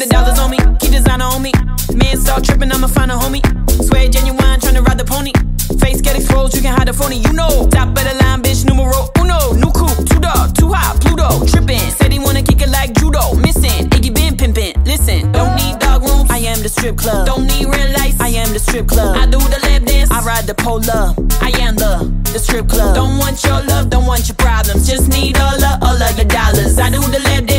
the dollars on me, keep designer on me. Man, start tripping, I'ma find a homie. Swear genuine, tryna ride the pony. Face get exposed, you can hide the phony, you know. Top of the line, bitch, numero uno. New coupe, 2 dog, too hot, Pluto. Trippin', said he wanna kick it like judo. Missing, Iggy been pimpin'. Listen, don't need dog rooms, I am the strip club. Don't need real lights, I am the strip club. I do the lap dance, I ride the polar. I am the strip club. Don't want your love, don't want your problems. Just need all of your dollars. I do the lap dance.